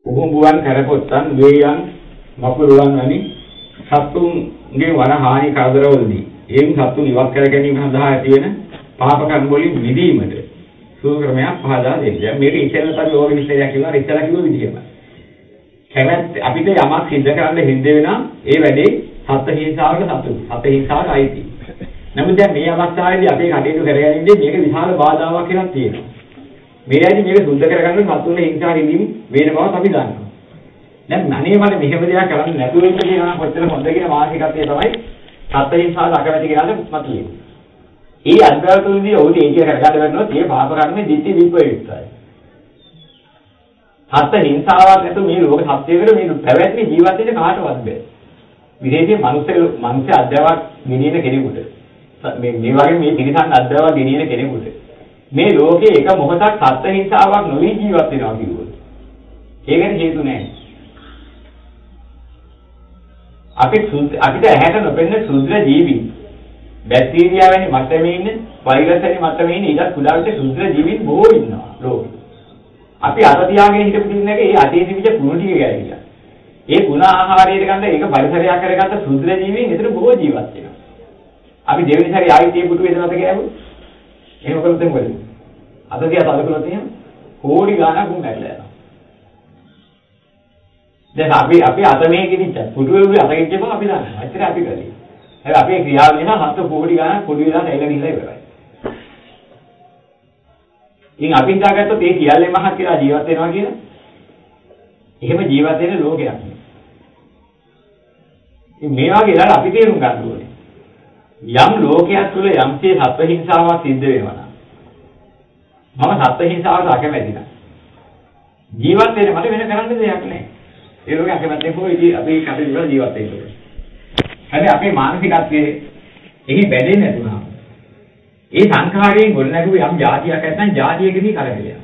උහුඹුවන් කරපොත්තන් වේයන් මකුළුවන් වැනි සත්තුන්ගේ වන හානි කරදරවලදී එයින් සත්තුන් ඉවත් කර ගැනීම සඳහා ඇති වෙන පාප කර්ම වලින් මිදීමට සූක්‍රමයක් පහදා දෙන්නේ. මේක ඉතින් තමයි ඕක විශ්ලේෂණය කියනවා ඉස්සලා කිව්ව විදිහම. කැමැත්ත අපිට යමක් සිද්ධ කරන්න හින්ද වෙනා ඒ වැඩේ සත්ත්ව හිංසාවකට සත්ත්ව හිංසාවට අයිති. නමුත් දැන් මේ අවස්ථාවේදී අපි කටයුතු කරගන්නේ මේක විශාල බාධාවක් කියලා තියෙනවා. මේකයි මේක සුද්ධ කරගන්න සත්තුන්ගේ හිංසා හිඳීම් වෙන බව අපි දන්නවා. දැන් අනේ මට මෙහෙම දෙයක් කරන්න නැතුව ඉන්න කියනවා කොච්චර හොඳ කියන මානසිකත්වය තමයි සත්ත්ව හිංසාවට අකමැති කියලාද මතුවේ. ඒ අද්භූතවලදී ඔහුට ඒක කරගන්න වෙනවා tie පාප කර්මයේ දිට්ඨි විප්‍රයුක්තයි. සත්ත්ව හිංසාවක් නැතුව මේ ලෝක සත්‍යයකට මේ පැවැත්මේ ජීවත් වෙන්න කාටවත් බෑ. විශේෂයෙන් මනුෂ්‍ය අධ්‍යාවක් ගෙනියන කෙනෙකුට මේ වගේ මේ තිරිසන් අධ්‍යාවක් ගෙනියන කෙනෙකුට මේ ලෝකේ එක මොහොතක් සත්ත්ව හිංසාවක් නොවි ජීවත් වෙනවා කිව්වොත් ඒකට හේතු නැහැ. අපිට ඇහැට නොපෙනෙන ශුද්‍ර ජීවි බැක්ටීරියා වැනි මට්ටමේ ඉන්න වෛරස් වැනි මට්ටමේ ඉන්න ඊට කුඩා විට ශුද්‍ර ජීවීන් බොහෝ ඉන්නවා ලෝකේ. අපි අත තියාගෙන හිටපු දිනක ඒ අතේ තිබිච්ච කුණු ටික ගෑවිලා. ඒ කුණ ආහාරයට ගන්න ඒක පරිසරයක් කරගත්ත ශුද්‍ර ජීවීන් එතන බොහෝ ජීවත් වෙනවා. අපි දෙවෙනි සැරේ ආයෙත් මේ පුටුවේ දානත ගෑවුවොත් එහෙම කළොත් මොකද? අත තියා තලකුණොත් එහෙම කෝටි ගාණක් උන් නැట్లా යනවා. දැන් අපි අත මේ කිදිච්ච පුටුවේ උඩ අත කිච්චපම අපි දන්නවා. ඇත්තට අපි කරේ. හැබැයි අපේ ක්‍රියාව නිසා 7 කෝටි ගාණක් පොඩි වෙලා නැයිලා ගිහලා ඉවරයි. ඉතින් අපි හිතාගත්තොත් ඒ සියල්ලේ මහත් කියලා ජීවත් වෙනවා කියලා. එහෙම ජීවත් වෙන ලෝකයක් නේ. ඉතින් මේ වගේ ඉඳලා අපි තේරුම් ගන්න ඕනේ. යම් ලෝකයක් තුළ යම්සේ සත්ව හිංසාවක් සිද්ධ වෙනවා නම් මම සත්ව හිංසාවට අකමැති නම් ජීවත් වෙන්න මට වෙන කරන්න දෙයක් නැහැ. ඒ ලෝකෙ අකමැති කොහොමද අපි කටයුතු ජීවත් වෙන්නේ? හැබැයි අපේ මානසිකත්වයේ එහි බැඳෙන්නේ නැතුණා. ඒ සංඛාරයෙන් ගොඩනැගුව යම් જાතියක් නැත්නම් જાතියකදී කලකිරියා.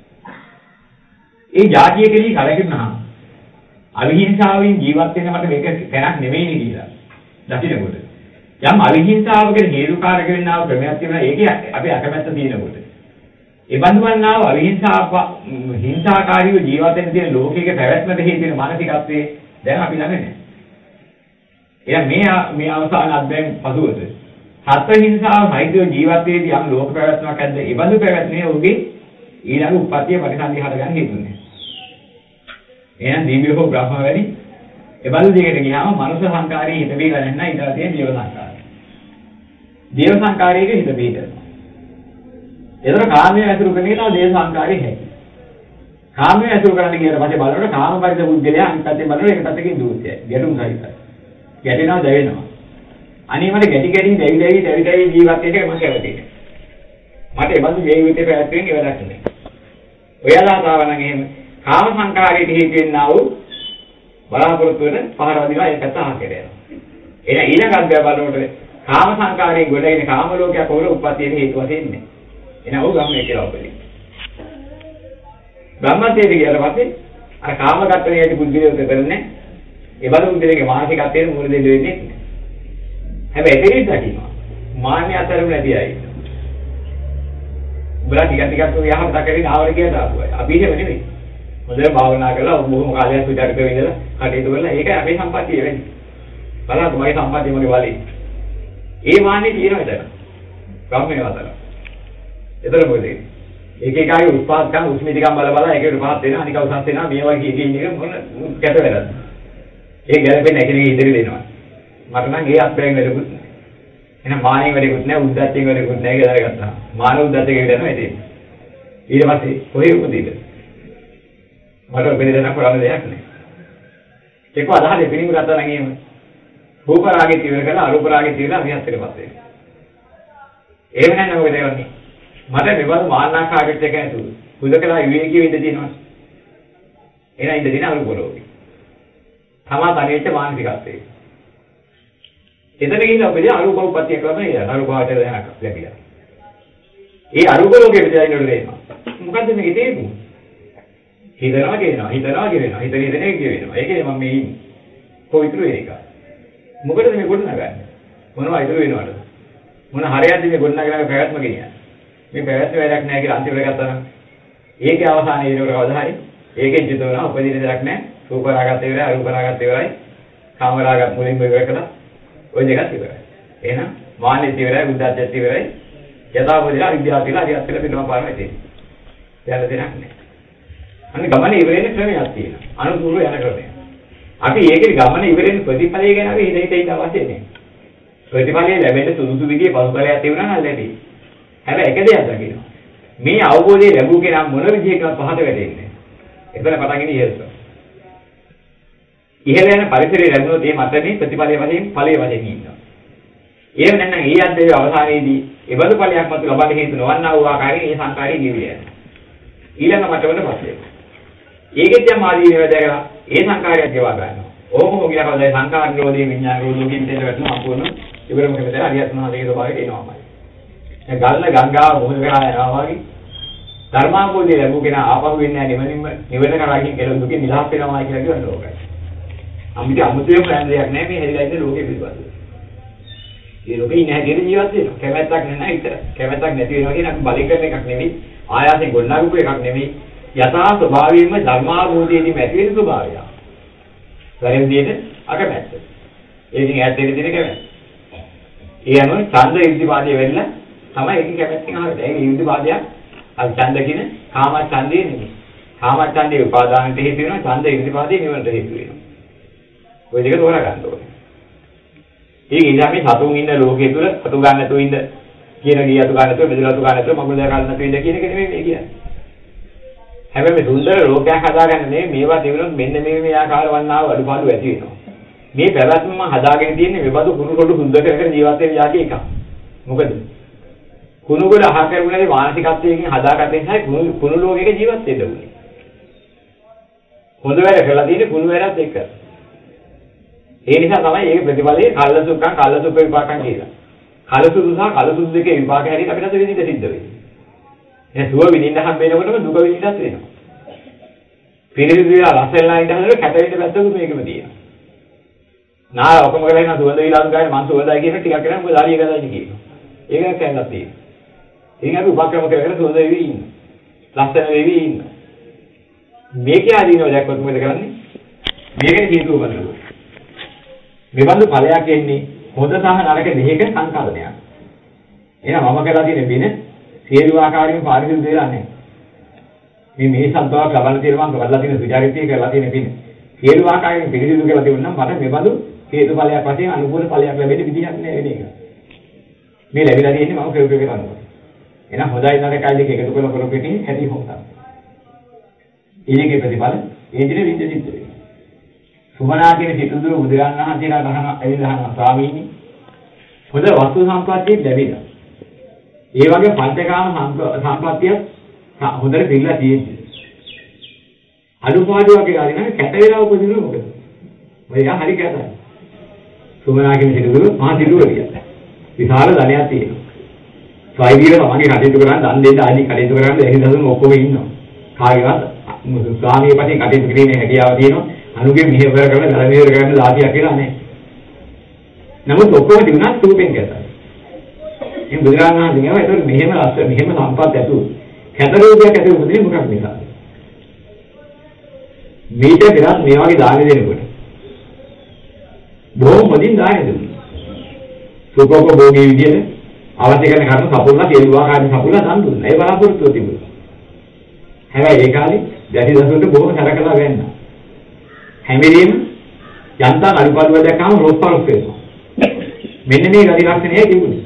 ඒ જાතියකදී කලකිරුණා. අවිහිංසාවෙන් ජීවත් වෙන්න මට මේක තැනක් නෙවෙයි කියලා. දකින්නකොට යම් අවිහිංසාවකට හේතුකාරක වෙන්නා වූ ක්‍රමයක් තිබුණා. ඒකේ අපි අකමැත්ත තියෙනකොට. ඒ බඳුන්නා වූ හිංසාකාරීව ජීවත් වෙන්න තියෙන ලෝකයක පැවැත්මට හේතු වෙන මානසිකත්වයේ දැන් අපි ළඟ නැහැ. එහෙනම් මේ අවසාන අධ්‍යයන පසුවත සත්ව හිංසාව සහිතව ජීවත් වේදී යම් ලෝක පැවැත්මක් ඇද්ද? ඒ බඳු පැවැත්මේ ඔහුගේ ඊළඟ උප්පත්තිය ප්‍රතිසන්දි හදගන්න හේතුන්නේ. එහෙනම් දිව්‍ය හෝ බ්‍රහ්ම වැඩි ඒ බඳු දෙයකට ගියාම මනුෂ්‍ය සංකාරයේ හිත බීලා නැත්නම් ඊට තියෙන දේව සංකාරය. දේව සංකාරයේ හිත බීලා. ඒතර කාමයේ ඇසුරු කරගෙන දේව සංකාරයේ හැටි. කාමයේ ඇසුරු කරන්න කියන පස්සේ බලනකොට කාමපරිද බුද්ධලයා අනිත් පැත්තේ බලනකොට එක පැත්තකින් දූෂ්‍යයි. ගැටුම් සහිතයි. ගැටෙනවා දැවෙනවා. අනේ මට ගැටි දැවි ජීවත් වෙන්න මම කැමතියි. මට ඒ බඳු ජීවිතේ පැවැත්වෙන්න ඉවරක් නෑ. ඔයාලා තාවනම් එහෙම කාම සංකාරයේ හේතු වෙන්නා වූ බලාපොරොත්තු වෙන පහර වදිනවා ඒ පැත්ත අහකට යනවා. එහෙනම් ඊළඟ අධ්‍යය බලනකොට කාම සංකාරයේ ගොඩගෙන කාම ලෝකයක් වල උප්පත්තියේ හේතු වශයෙන් ඉන්නේ. එහෙනම් ਉਹ ගම්මේ කියලා ඔබලි. බ්‍රහ්මත්වයට ගියාට පස්සේ අර කාම කට්ටනේ යටි බුද්ධියෝද කරන්නේ ඒ බඳු බුද්ධියගේ මානසිකත්වයෙන් මුල දෙන්න වෙන්නේ නැහැ. හැබැයි එතනින් දකින්නවා මාන්‍ය අතරුම නැති අය. උඹලා ටික යහපත කරගෙන ආවර කියලා දාපුවා. අපි එහෙම නෙමෙයි. හොඳට භාවනා කරලා බොහොම කාලයක් විතර කරගෙන කටයුතු කරලා ඒකයි අපේ සම්පත්තිය වෙන්නේ. බලන්න මගේ සම්පත්තිය මගේ වලේ. ඒ මාන්නේ තියෙනවා එතන. ගම්මේ වතර. එතන මොකද? එක එකයි උත්පාදකම් උස්මිතිකම් බල ඒකේ උපාත් වෙනවා අනික උසස් වෙනවා මේ වගේ ඉතින් එක මොන ගැට වෙලද? ඒ ගැලපෙන්නේ නැකෙනෙක් ඉදිරි දෙනවා. මට නම් ඒ අත්පැයෙන් වැඩකුත් නැහැ. එහෙනම් මානෙන් වැඩකුත් නැහැ උද්දච්චයෙන් වැඩකුත් නැහැ කියලා අරගත්තා. මාන උද්දච්චයෙන් යනවා ඉතින්. ඊට පස්සේ කොහේ උපදීද? මට වෙන කරන්න දෙයක් නැහැ. ඒක අදහසේ පිළිම ගත්තා නම් එහෙම. රූප රාගේ తీවර කරලා අරූප රාගේ తీවලා විහත් වෙනපත් වෙනවා. එහෙම නැත්නම් මොකද වෙන්නේ? මට මෙවල් මාන්නාකාරයට එක ඇතුළු. හුදකලා විවේකීව ඉඳ තියෙනවා. එහෙනම් ඉඳ දින අරූප ලෝකේ. තමා තනියෙච්ච මානසිකත්වයේ. එතන ගිහින් අපේ අරූප උප්පත්තිය කරන ඒ අරූප ආයතන දැනක් ලැබිලා. ඒ අරූප ලෝකෙ විතරයි නේද? මොකද්ද මේකේ තේරුම? හිතනවා කියනවා. හිතන එක කියනවා. ඒකනේ මම මේ ඉන්නේ. කොයිතුරු ඒක. මොකටද මේ ගොඩනගන්නේ? මොනවා ඉතුරු වෙනවද? මොන හරයක්ද මේ ගොඩනගන පැවැත්ම ගෙනියන්නේ? මේ පැවැත්ම වැඩක් නැහැ කියලා අන්තිමට ගත්තා නම් ඒකේ අවසානයේ වෙනකොට කවදා හරි ඒකෙන් චිත්ත වෙනවා උපදින දෙයක් නැහැ. රූප රාගත් ඉවරයි, අරූප රාගත් ඉවරයි. කාම රාගත් මුලින්ම ඉවර කළා. ওই දෙකත් ඉවරයි. එහෙනම් මානෙත් ඉවරයි, බුද්ධත්වයට ඉවරයි. යථාබෝධිලා විද්‍යාව කියලා හරියට කියලා පිටම පාරමයි තියෙන්නේ. දැන් දෙයක් නැහැ. අන්න ගමන ඉවරෙන්න ක්‍රමයක් තියෙනවා. අනුපූර්ව යන ක්‍රමයක්. අපි ඒකේ ගමන ඉවරෙන්න ප්‍රතිඵලය ගැන අපි හිත අවශ්‍ය නැහැ. ප්‍රතිඵලය ලැබෙන්න සුදුසු විදිහේ පසුබලයක් තිබුණා නම් ලැබෙයි. හැබැයි එක දෙයක් දකින්න. මේ අවබෝධය ලැබුව කෙනා මොන විදිහකට පහත වැටෙන්නේ. එතන පටන් ඉන්නේ ඉහළට. ඉහළ යන පරිසරය ලැබුණොත් මේ මතනේ ප්‍රතිඵලයේ වශයෙන් ඵලයේ වශයෙන් ඉන්නවා. එහෙම නැත්නම් ඒ අධ්‍යය අවසානයේදී ඒ බඳු ඵලයක් මත ලබන්න හේතු නොවන්නා වූ ආකාරයෙන් මේ සංකාරය නිවිලා යනවා. ඊළඟ මටවල පස්සේ. ඒකෙත් යම් ආදීනව දැකලා ඒ සංකාරයක් ගෙවා ගන්නවා. ඕකම කියලා කවදායි සංකාර නිරෝධී විඥාන නිරෝධී කියන දෙයට සම්පූර්ණ ඉවරම කෙනෙක් හරියට මොනවද ස්වභාවයට එනවාමයි. ඒ ගල්න ගංගාව මොහොත කරා යනවා වගේ ධර්මාභෝධය ලැබුව කෙනා ආපහු වෙන්නේ නැහැ නිවන කරාකින් කියලා දුකෙන් නිදහස් වෙනවා කියලා කියන ලෝකයි. අපිට අමුතුවෙන් හොයන්න දෙයක් නැහැ මේ හැදිලා ඉන්න ලෝකෙ පිළිබඳව. මේ ලෝකේ ඉන්න හැටියට ජීවත් වෙනවා. කැමැත්තක් නැහැ විතර. කැමැත්තක් නැති වෙනවා කියන එක බලි කරන එකක් නෙවෙයි. ආයාසයෙන් ගොඩනගපු එකක් නෙවෙයි. යථා ස්වභාවයෙන්ම ධර්මාභෝධයේදී ඇති වෙන ස්වභාවය. වැරෙන් විදිහට අකමැත්ත. ඒකින් ඈත් වෙන දින කැමැත්ත. ඒ අනුව ඡන්ද ඉද්ධිපාදයේ වෙන්න තමයි ඒකෙන් කැමැත්තෙන් ආවෙන්නේ. ඒක ඉද්ධිපාදයක් අර ඡන්ද කියන කාම ඡන්දේ නෙමෙයි. කාම ඡන්දේ උපාදානට හේතු වෙනවා. ඡන්ද ඉද්ධිපාදයේ නිවනට හේතු වෙනවා. ඔය දෙක තෝරා ගන්න ඕනේ. ඒක ඉඳන් මේ සතුන් ඉන්න ලෝකයේ තුල අතු ගන්න නැතුව ඉන්න කියන ගිය අතු ගන්න නැතුව මෙදලා අතු ගන්න නැතුව මගුල දා ගන්න නැතුව ඉන්න කියන එක නෙමෙයි මේ කියන්නේ. හැබැයි මේ සුන්දර ලෝකයක් හදාගන්න මේවා තිබුණොත් මෙන්න මේ ආකාර වන්නාව අඩුපාඩු ඇති වෙනවා. මේ පැවැත්ම හදාගෙන තියෙන්නේ මේ බඳු කුණු කොටු සුද්ධ කර ජීවත් වෙන જાති එකක්. මොකද කුණු ගොඩ අහ කරුණාවේ මානසිකත්වයෙන් හදාගත්තේ නැහැ කුණු ලෝකයක ජීවත් වෙන්න උනේ. හොඳ වැඩ කරලා තියෙන්නේ කුණු වැඩත් එක්ක. ඒ නිසා තමයි ඒක ප්‍රතිඵලයේ කල්ලසුක්ඛං කල්ලසුක්ඛ විපාකං කියලා. කලසුදු සහ කලසුදු දෙකේ විපාක හැටියට අපිට විඳින්න සිද්ධ වෙන්නේ. ඒ සුව විඳින්න හම්බෙනකොටම දුක විඳින්නත් වෙනවා. පිළිවිද විලා රසෙල්ලා ඉඳ හදලා කැටවිද පැත්තකුත් මේකම තියෙනවා. නාය ඔකම කරලා ඉන්න සුවඳ විලාසු ගානේ මං සුවඳයි කියන ටිකක් කරලා මොකද හරිය ගදායි කියනවා. ඒක නැත්නම් තියෙනවා. ඉතින් අපි උපක්‍රම කරගෙන සුවඳ වෙවි ඉන්න. ලස්සන වෙවි ඉන්න. මේකේ ආදීනව දැක්කොත් මොකද කරන්නේ? මේකේ හේතුව බලනවා. මෙබඳු ඵලයක් එන්නේ හොඳ සහ නරක දෙක සංකල්පනයක්. එහෙනම් මම කරලා තියෙන බින සියලු ආකාරයෙන් පාරිශුද්ධ වෙලා නැහැ. මේ සම්බාවක් ලබන්න තියෙනවා මම කරලා තියෙන විචාරිතය කරලා තියෙන බින. සියලු ආකාරයෙන් පිළිසිදු කරලා තිබුණා නම් මට මෙබඳු හේතු ඵලයක් වශයෙන් අනුකූල ඵලයක් ලැබෙන්න විදිහක් නැහැ වෙන එක. මේ ලැබිලා තියෙන්නේ මම කෙරුවේ කරනවා. එහෙනම් හොඳයි නරකයි දෙක එකතු කරලා කරපෙන්නේ ඇති හොඳයි. ඊළඟ ප්‍රතිඵල ඒ දිනේ විද්‍ය සිද්ධ වෙනවා. සුමනා කියන සිතුදුර බුදුරන් වහන්සේලා ගහන ඇවිල්ලා අහනවා ස්වාමීනි හොඳ වස්තු සම්පත්තියක් ලැබිලා. ඒ වගේ පංචකාම සම්පත්තිය හොඳට පිළිලා තියෙන්නේ. අනුපාඩු වගේ ආරිනා කැට වෙලා උපදිනවා මොකද? ඔය යා හරි කැතයි. සුමනා කියන සිතුදුර මහා සිතුදුර කියලා. විශාල ධනයක් තියෙනවා. ස්වයිදීව තමන්ගේ කටයුතු කරන් දන් දෙන්න ආදී කටයුතු කරන් එහි දසුන් ඔක්කොම ඉන්නවා. කාගේවත් ස්වාමීන් වහන්සේ කටයුතු කිරීමේ හැකියාව තියෙනවා. අනුගේ මෙහෙවර කරන ගලමෙහෙවර කරන ලාභියක් කියලා නැහැ. නමුත් ඔක්කොම තිබුණා සූපෙන් කැතයි. මේ බුදුරජාණන් වහන්සේ කියනවා ඒක මෙහෙම ලස්ස මෙහෙම සම්පත් ඇතුළු කැතරෝගයක් ඇතුළු මුදේ මොකක් නිසා? මේක විරත් මේ වගේ දාන දෙනකොට බොහොම මොදින් දාන දෙනවා. සුඛෝප භෝගී විදියට අවශ්‍ය කරන කර්ම සපුරලා කෙරුවා කාර්ය සපුරලා දන් දුන්නා. ඒ බලාපොරොත්තුව තිබුණා. හැබැයි ඒ කාලේ දැඩි දසුන්ට බොහොම සැලකලා වෙන්නා. හැමදේම යන්තම් අනුපාඩුව දැක්කම රොස්පරොස් වෙනවා. මෙන්න මේ ගති ලක්ෂණය තිබුණේ.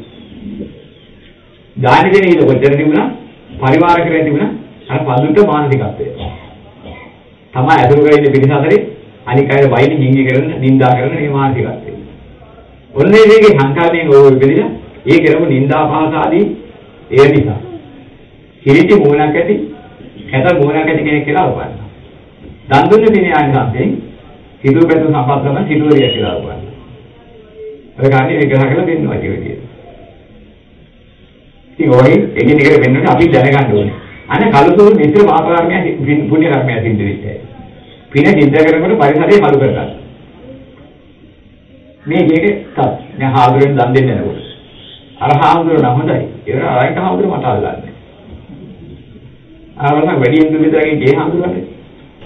දාන දෙන ඊට කොච්චර තිබුණා පරිවාර කරේ තිබුණා අර පඳුට මානසිකත්වය. තමයි අතුරු කරේ පිටිස අතරේ අනික් අය වයින් හිංගි කරන නිඳා කරන මේ මානසිකත්වය. ඔන්නේ මේකේ සංකාරයෙන් ඕක පිළිලා ඒ කරමු නිඳා පහස ආදී ඒ නිසා. කිරිටි මොනක් ඇති කැත මොනක් ඇති කෙනෙක් කියලා උපන්නා. දන් දුන්නේ දිනේ ආනිසංසයෙන් සිටු පැතු සම්පත්තම සිටුවරිය කියලා උපන්නා. ඔය කාණේ විග්‍රහ කරලා දෙන්නවා කියන විදියට. ඉතින් ඔය එකින් එකට වෙන්නට අපි දැනගන්න ඕනේ. අනේ කලසෝල් මිත්‍ර පාපකර්මය පුණ්‍ය කර්මය සිද්ධ වෙන්නේ. පින සිද්ධ කරනකොට පරිසරය මලු කරගන්න. මේ දෙකේ තත් දැන් හාමුදුරෙන් දන් දෙන්නේ නේද? අර හාමුදුර නම් හොඳයි. ඒක අරයික හාමුදුර මට අල්ලන්නේ. ආවම වැඩියෙන් දුවිතරගේ ගේ හාමුදුරනේ.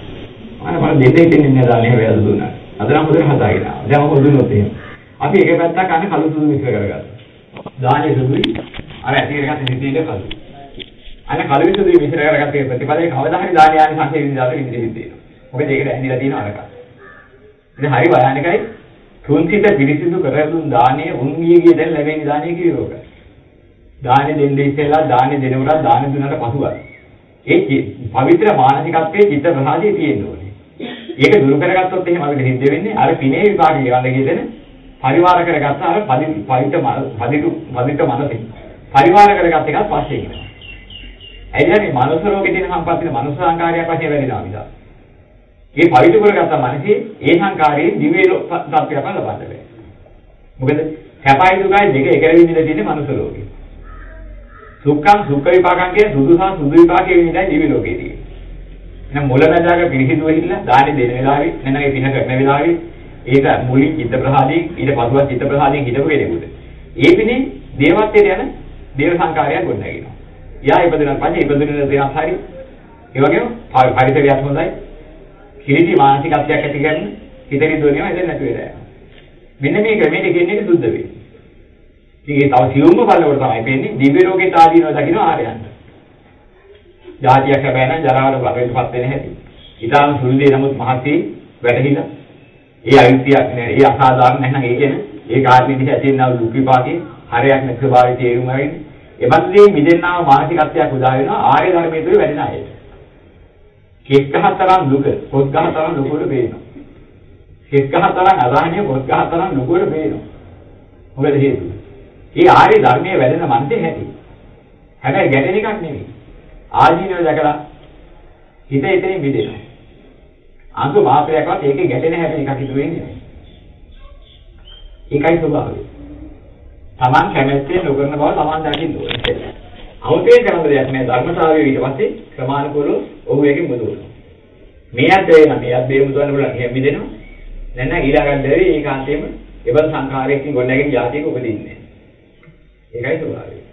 මම දෙන්නේ ඉන්නේ දාන්නේ හැබැයි දුන්නා. අද නම් හොඳට හදාගෙන ආවා. දැන් මොකද දුන්නොත් එහෙම. අපි එක පැත්තක් අන්න කළු සුදු මිශ්‍ර කරගත්තා. දාන්නේ සුදුයි. අර ඇටි එකකට හිතේට කළු. අන්න කළු සුදුයි මිශ්‍ර කරගත්තේ ප්‍රතිපලයේ කවදා හරි දාන්නේ යන්නේ සංකේත විදිහට විදිහට තියෙනවා. මොකද ඒකට ඇඳිලා තියෙන අරක. ඉතින් හරි භයානකයි. තුන්සිත පිරිසිදු කරදුන් දාන්නේ උන්ගියගේ දැන් ලැබෙන දාන්නේ කිරෝක. දාන්නේ දෙන්නේ ඉස්සෙල්ලා දාන්නේ දෙනකොට දාන්නේ දුන්නාට පසුවත්. ඒ පවිත්‍ර මානසිකත්වයේ චිත්ත ප්‍රසාදයේ තියෙන්න ඕනේ. ඒක දුරු කරගත්තොත් එහෙම අපිට සිද්ධ වෙන්නේ අර පිනේ විපාකේ ගන්න කියන පරිවාර කරගත්ත අර පදිට මනසින්. පරිවාර කරගත්ත එකත් පස්සේ ඉන්නවා. එදින මේ මනුස්ස රෝගේ තියෙන සම්පත්තින මනුස්ස සංකාරයක් වශයෙන් වෙනවා විතර. මේ පවිතු කරගත්ත මනසේ ඒ සංකාරයේ දිව්‍ය තත්ත්වයක් ලබන්න බෑ. මොකද කැපයි දුකයි දෙක එක විදිහට තියෙන මනුස්ස රෝගේ. සුඛං සුඛ විපාකං කියන සුදුසා සුදු විපාකයේ විදිහට දිව්‍ය ලෝකේ තියෙනවා. එහෙනම් මුලමඳාක පිළිසිදු වෙilla දාන්නේ දෙන වෙලාවේ නැත්නම් පින කරන වෙලාවේ ඒක මුලින් චිත්ත ප්‍රසාදයෙන් ඊට පසුව චිත්ත ප්‍රසාදයෙන් හිටපු කෙනෙකුට. ඒ පිනේ දේවත්වයට යන දේව සංකාරයක් ගොඩනගෙනවා. යා ඉපදෙන පස්සේ ඉපදුන දේවස් හරි ඒ වගේම පරිසරයක් හොඳයි. කිලිටි මානසිකත්වයක් ඇති කරන හිතේ දුවනවා එතන නැති වෙලා යනවා. මෙන්න මේ ක්‍රමයේ කියන්නේ සුද්ධ වේ. ඉතින් ඒ තව සියුම්ම බලවල තමයි වෙන්නේ දිව්‍ය රෝගේ තාදීනව දකින්න ආරයන්ට. ජාතියක් හැබැයි නම් ජරාවට බලවේපත් වෙන හැටි. ඊටාම සුළු දේ නමුත් මහත්ී වැටහිලා. ඒ අයිතියක් නෑ. ඒ අසාධාරණ නැත්නම් ඒ කියන්නේ ඒ කාර්යනිදි ඇතිවෙනා දුක් විපාකේ හරයක් නැති ස්වභාවය තේරුම් ගන්න. එබන්දේ මිදෙන්නාව මානසිකත්වයක් උදා වෙනවා ආර්ය ධර්මයේ තුල වැඩෙන අයට. කෙක්කහතරම් දුක, පොත්ගහතරම් දුකට වේනවා. කෙක්කහතරම් අසහනිය පොත්ගහතරම් දුකට වේනවා. මොකද හේතුව? මේ ආර්ය ධර්මයේ වැඩෙන මන්දේ හැටි. හැබැයි ගැටෙන එකක් නෙමෙයි. ආදීනව දැකලා හිත එතනින් මිදෙනවා. අංග මාත්‍රයක්වත් ඒකේ ගැටෙන හැටි එකක් ඉතුරු වෙන්නේ නැහැ. ඒකයි ස්වභාවය. Taman කැමැත්තෙන් නොකරන බව Taman දකින්න ඕනේ. අවතේ කරන දෙයක් නෑ ධර්මතාවය ඊට පස්සේ ක්‍රමානුකූලව ඔහු එකෙන් මුදවනවා. මේත් වෙන මේත් බේ මුදවන්න බලන්න එහෙම මිදෙනවා. නැත්නම් ඊළඟට දෙවි ඒකාන්තයෙන්ම එබඳු සංඛාරයකින් ගොඩනැගෙන જાතියක උපදින්නේ. ඒකයි ස්වභාවය.